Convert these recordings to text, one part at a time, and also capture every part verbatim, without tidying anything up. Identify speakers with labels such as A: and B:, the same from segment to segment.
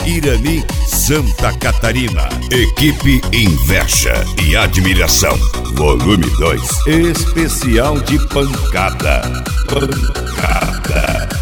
A: Irani, Santa Catarina. Equipe Inveja e Admiração. Volume dois. Especial de pancada. Pancada.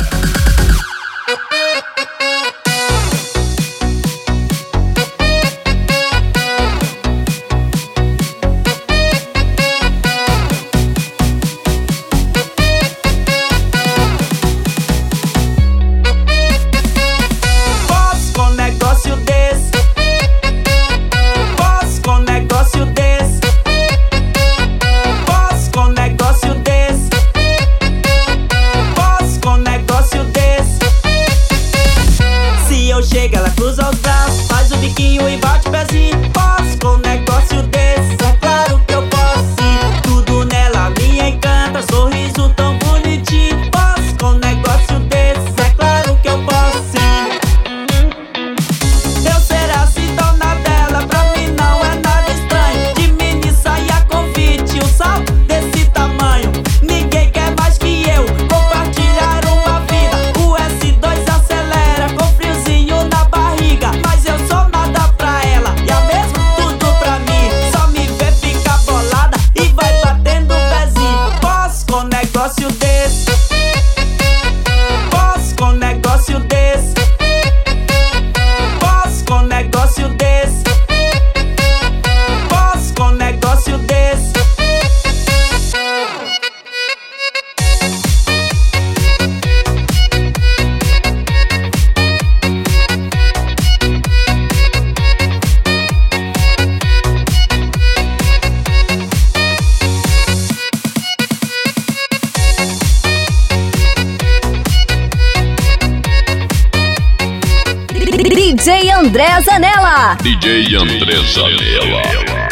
B: D J André Zanella.
C: D J André Zanella.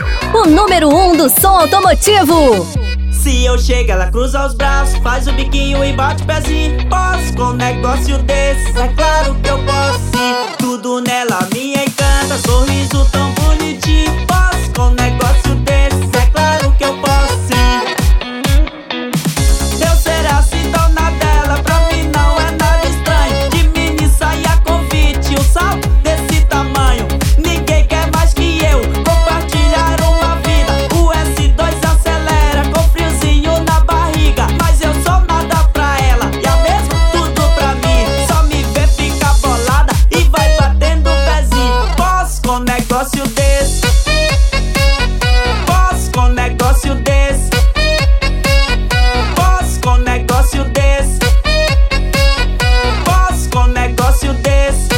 B: O número um do som automotivo.
D: Se eu chego, ela cruza os braços, faz o biquinho e bate o pezinho. Posso com um negócio desse? É claro que eu posso sim. Tudo nela me encanta, sorriso tão bonitinho. Posso com um negócio desse? É claro que eu posso sim. Eu ser assim dona dela, pra mim não é nada estranho. De mini saia convite, o salto desse tamanho. Ninguém quer mais que eu compartilhar uma vida. O S dois acelera com friozinho na barriga. Mas eu sou nada pra ela e a mesma tudo pra mim. Só me vê ficar bolada e vai batendo o pezinho. Posso com um negócio desse? Posso com um negócio desse? Posso com um negócio desse? Posso com um negócio desse?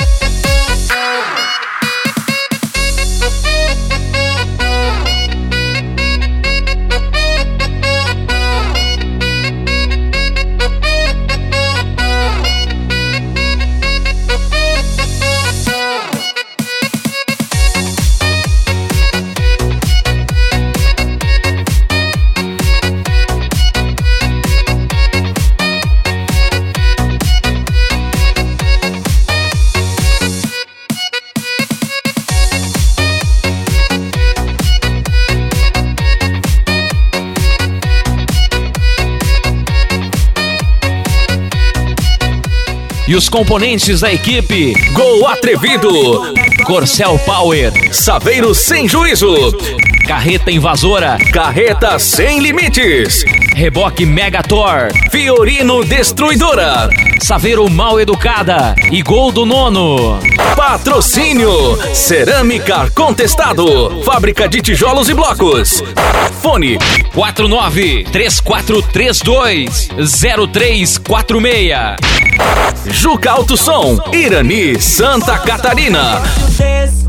E: E os componentes da equipe: Gol Atrevido, Corcel Power, Saveiro Sem Juízo, Carreta Invasora, Carreta Sem Limites, Reboque Megator, Fiorino Destruidora, Saveiro Mal Educada e Gol do Nono. Patrocínio: Cerâmica Contestado, Fábrica de Tijolos e Blocos. Fone quatro nove três quatro três dois zero três quatro seis. Juca Auto Som, Irani, Santa Catarina.